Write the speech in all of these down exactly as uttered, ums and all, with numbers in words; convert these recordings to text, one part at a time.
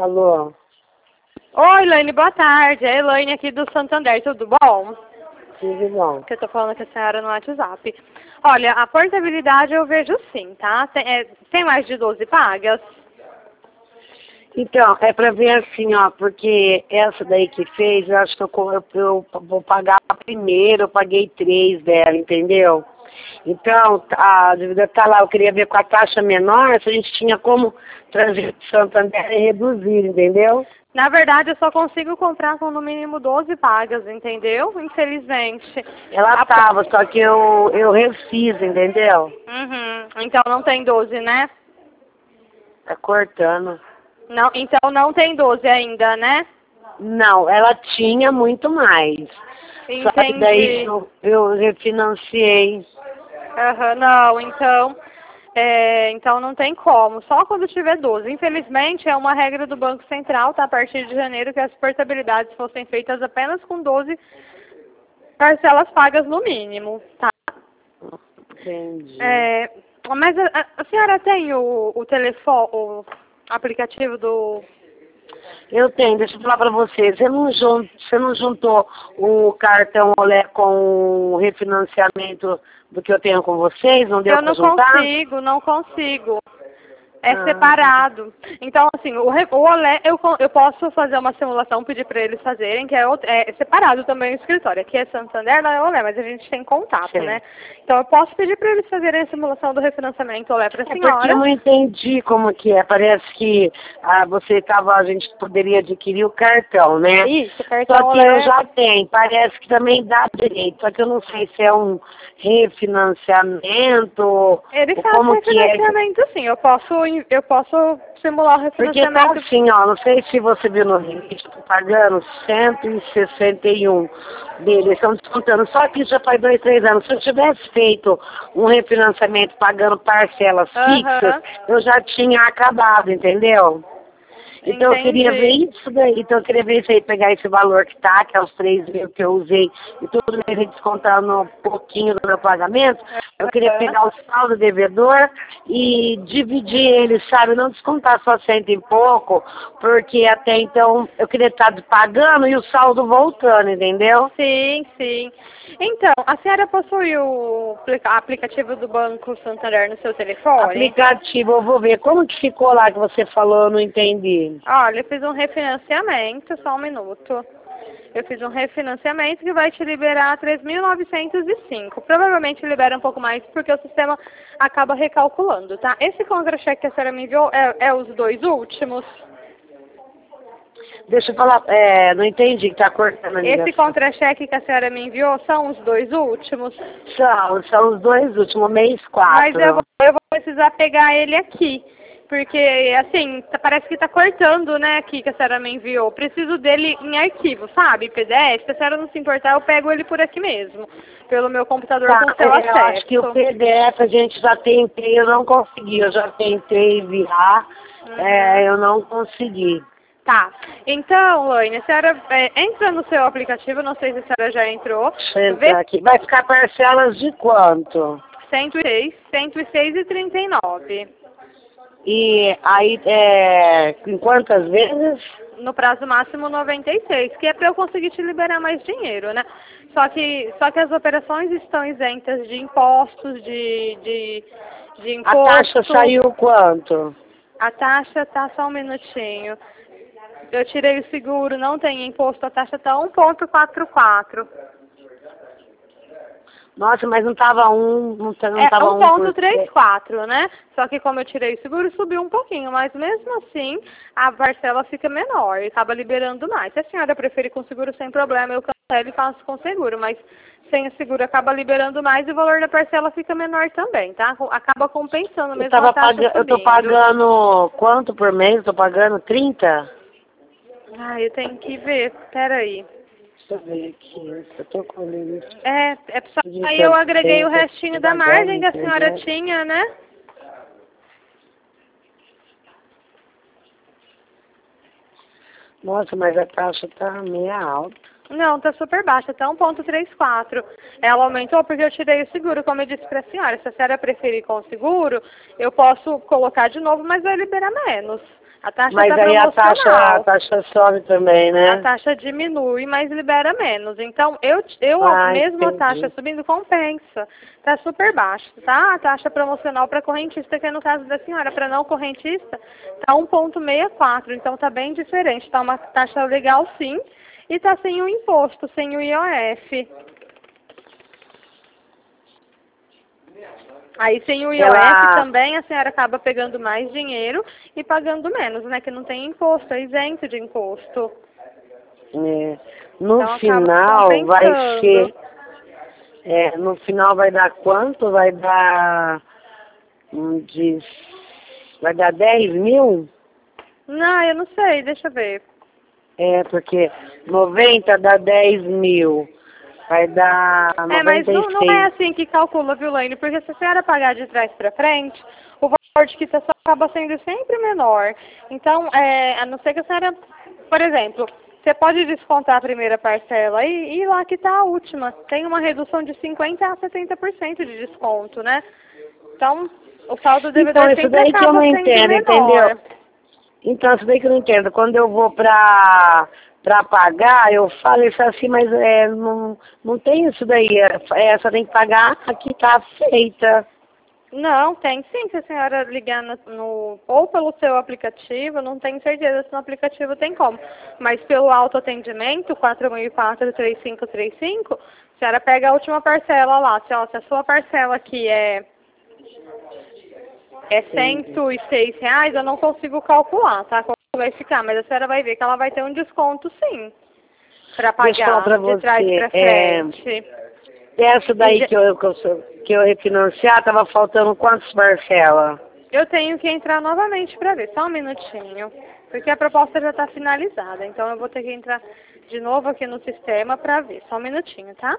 Alô? Oi, Elaine, boa tarde. É a Elaine aqui do Santander, tudo bom? Tudo bom. Que eu tô falando com a senhora no WhatsApp. Olha, a portabilidade eu vejo sim, tá? Tem, é, tem mais de doze pagas? Então, é pra ver assim, ó, porque essa daí que fez, eu acho que eu, co- eu, eu vou pagar a primeira, eu paguei três dela, entendeu? Então, a dívida tá lá, eu queria ver com a taxa menor, se a gente tinha como trazer de Santander e reduzir, entendeu? Na verdade, eu só consigo comprar com no mínimo doze pagas, entendeu? Infelizmente. Ela A po- tava, só que eu, eu refiz, entendeu? Uhum. Então não tem doze, né? Tá cortando. Não, então não tem doze ainda, né? Não, ela tinha muito mais. Só que daí Entendi. eu, eu refinanciei. Aham, não, então, é, então não tem como, só quando tiver doze. Infelizmente, é uma regra do Banco Central, tá? A partir de janeiro, que as portabilidades fossem feitas apenas com doze parcelas pagas no mínimo, tá? Entendi. É, mas a, a senhora tem o, o telefone, o aplicativo do... Eu tenho, deixa eu falar pra você, você não, jun, você não juntou o cartão Olé com o refinanciamento do que eu tenho com vocês? Não deu Eu pra não juntar? consigo, não consigo. É Ah, separado. Então, assim, o, re- o Olé, eu, co- eu posso fazer uma simulação, pedir para eles fazerem, que é, outro- é separado também o escritório. Aqui é Santander, lá é Olé, mas a gente tem contato, sei. né? Então, eu posso pedir para eles fazerem a simulação do refinanciamento Olé para a É porque eu senhora. não entendi como que é. Parece que ah, você tava, a gente poderia adquirir o cartão, né? Isso, Só cartão que eu Olé. já tenho, parece que também dá direito, só que eu não sei se é um refinanciamento ou Ele faz como que é. refinanciamento, sim. Eu posso, in- eu posso simular o Porque tá refinanciamento. assim, ó, não sei se você viu no vídeo, tô pagando cento e sessenta e um deles, estão descontando, só que já faz dois, três anos. Se eu tivesse feito um refinanciamento pagando parcelas fixas, Aham, eu já tinha acabado, entendeu? Então eu queria ver entendi. isso daí, então eu queria ver isso aí, pegar esse valor que tá, que é os três mil que eu usei, e todo mês descontando um pouquinho do meu pagamento, eu queria Aham. pegar o saldo devedor e dividir ele, sabe, não descontar só cento e pouco, porque até então eu queria estar pagando e o saldo voltando, entendeu? Sim, sim. Então, a senhora possui o aplica- aplicativo do Banco Santander no seu telefone? Aplicativo, eu vou ver, como que ficou lá que você falou, eu não entendi. Olha, eu fiz um refinanciamento, só um minuto. Eu fiz um refinanciamento que vai te liberar três mil novecentos e cinco. Provavelmente libera um pouco mais porque o sistema acaba recalculando, tá? Esse contra-cheque que a senhora me enviou é, é os dois últimos. Deixa eu falar, é, não entendi, que tá cortando a Esse ligação. contra-cheque que a senhora me enviou são os dois últimos. São, são os dois últimos, mês Mas eu vou, quatro. eu vou precisar pegar ele aqui. Porque, assim, tá- parece que tá cortando, né, aqui que a senhora me enviou. Preciso dele em arquivo, sabe? P D F. Se a senhora não se importar, eu pego ele por aqui mesmo. Pelo meu computador Tá, com seu eu acho que o acesso. P D F a gente já tentei, eu não consegui, eu já tentei enviar, Uhum. é, eu não consegui. Tá. Então, Laine, a senhora é, entra no seu aplicativo, não sei se a senhora já entrou. Deixa eu Vê entrar aqui. Vai ficar parcelas de quanto? cento e seis, cento e seis e trinta e nove. E aí, é, em quantas vezes? No prazo máximo noventa e seis, que é para eu conseguir te liberar mais dinheiro, né? Só que, só que as operações estão isentas de impostos, de, de, de A taxa imposto. saiu quanto? A taxa tá só um minutinho. Eu tirei o seguro, não tem imposto, a taxa tá um vírgula quarenta e quatro. Nossa, mas não tava um, não, ta- não É tava um um vírgula por trinta e cento. quatro, né? Só que como eu tirei o seguro, subiu um pouquinho, mas mesmo assim a parcela fica menor e acaba liberando mais. Se a senhora preferir com seguro, sem problema, eu cancelo e faço com seguro, mas sem o seguro acaba liberando mais e o valor da parcela fica menor também, tá? Acaba compensando Eu mesmo a tava taxa pagando, eu tô subindo. pagando quanto por mês? Eu tô pagando trinta? Ah, eu tenho que ver, peraí. Deixa eu ver aqui, eu tô com ele. É, é só De aí eu agreguei o setenta, restinho da devagar na margem que a senhora internet. tinha, né? Nossa, mas a taxa tá meia alta. Não, tá super baixa, tá um vírgula trinta e quatro. Ela aumentou porque eu tirei o seguro, como eu disse pra senhora. Se a senhora preferir com o seguro, eu posso colocar de novo, mas vai liberar menos. A taxa Mas está aí a taxa, a promocional. taxa sobe também, né? A taxa diminui, mas libera menos. Então, eu, eu Ah, mesmo a taxa entendi. subindo compensa. Está super baixo, tá? A taxa promocional para correntista, que é no caso da senhora, para não correntista, está um ponto sessenta e quatro. Então, está bem diferente. Está uma taxa legal, sim, e está sem o imposto, sem o I O F. Aí, sem o I O F Ela, também, a senhora acaba pegando mais dinheiro e pagando menos, né? Que não tem imposto, é isento de imposto. é, no Então, acaba final vai compensando. ser, é, no final vai dar quanto? Vai dar, hum, de, vai dar dez mil? Não, eu não sei, deixa eu ver. É, porque noventa dá dez mil, vai dar É, mas noventa e não, não é seis. assim que calcula, viu, Laine? Porque se a senhora pagar de trás para frente, o valor de quitação acaba sendo sempre menor. Então, é, a não ser que a senhora, por exemplo, você pode descontar a primeira parcela e, e ir lá quitar a última. Tem uma redução de cinquenta a setenta por cento de desconto, né? Então, o saldo Então, devedor isso sempre daí que eu acaba não sendo entendo, entendeu? menor. Então, isso daí que eu não entendo. Quando eu vou pra, pra pagar, eu falo isso assim, mas é, não, não tem isso daí. É, é, só tem que pagar a que tá feita. Não, tem sim, se a senhora ligar no, no- ou pelo seu aplicativo, não tenho certeza se no aplicativo tem como. Mas pelo autoatendimento, quatro mil e quatro, três cinco três cinco, a senhora pega a última parcela lá. Se, ó, se a sua parcela aqui é, é Entendi. cento e seis reais, eu não consigo calcular, tá? Como vai ficar, mas a senhora vai ver que ela vai ter um desconto sim, para Deixa eu falar pagar pra de trás você. para É, frente. essa E daí já- que eu, que eu, sou- que eu refinanciar, tava faltando quantas parcelas? Eu tenho que entrar novamente para ver, só um minutinho. Porque a proposta já está finalizada, então eu vou ter que entrar de novo aqui no sistema para ver. Só um minutinho, tá?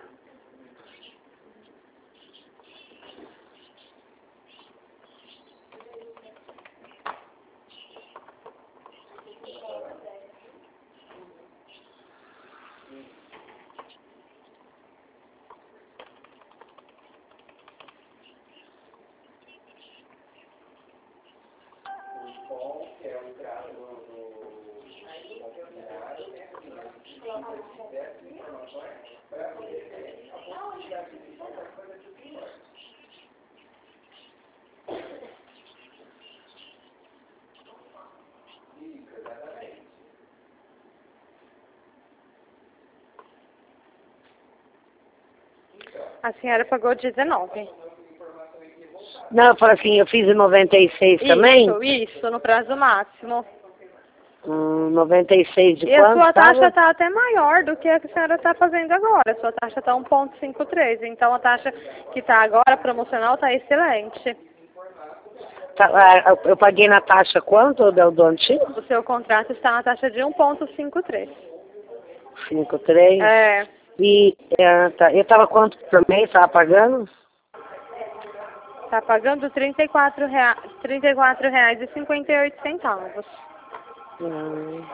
A senhora pagou dezenove. Não, eu falo assim, eu fiz em noventa e seis também. Isso, isso, no prazo máximo. Hum, noventa e seis de E a quanto sua taxa tava? está até maior do que a que a senhora está fazendo agora. A sua taxa está um ponto cinquenta e três. Então a taxa que está agora, promocional, está excelente. Tá, ah, eu paguei na taxa quanto do, do antigo? O seu contrato está na taxa de um ponto cinquenta e três. cinco três. É, E é, tá, eu tava quanto por mês? Tava pagando? está pagando trinta e quatro reais, trinta e quatro reais e cinquenta e oito centavos. Hum,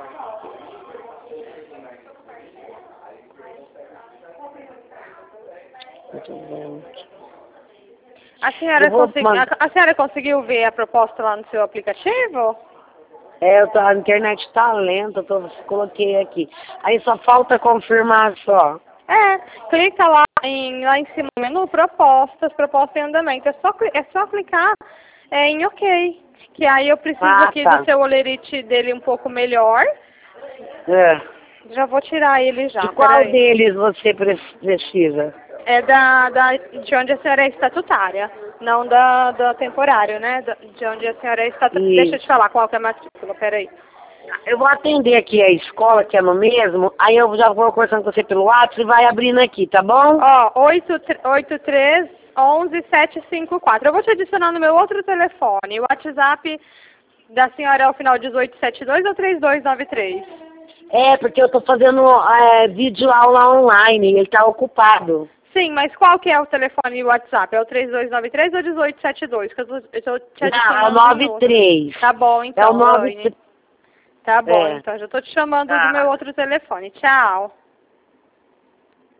muito bem. A senhora, Eu vou consegui, a, mandar. a senhora conseguiu ver a proposta lá no seu aplicativo? É, eu tô, a internet tá lenta, eu tô, coloquei aqui. Aí só falta confirmar só. É, clica lá em, lá em cima no menu, propostas, proposta em andamento. É só, cli- é só clicar é, em OK. Que aí eu preciso Ah, aqui do tá. seu olerite dele um pouco melhor. É. Já vou tirar ele De já, qual peraí. deles você pre- precisa? É da, da, de onde a senhora é estatutária, não da, da temporário, né? Da- De onde a senhora é estatutária. Deixa eu E te falar qual que é a matrícula, peraí. eu vou atender aqui a escola, que é no mesmo, aí eu já vou conversando com você pelo WhatsApp e vai abrindo aqui, tá bom? Ó, oito três um um sete cinco quatro. Eu vou te adicionar no meu outro telefone. O WhatsApp da senhora é o final dezoito setenta e dois ou três dois nove três? É, porque eu tô fazendo é, vídeo aula online, ele tá ocupado. Sim, mas qual que é o telefone e o WhatsApp? É o três dois nove três ou dezoito setenta e dois? Que eu tô, eu tô te Não, é o adicionando no outro. nove três. Tá bom, É o então, nove Laine. três. Tá bom, É. então. Já tô te chamando do meu Tá. outro telefone. Tchau.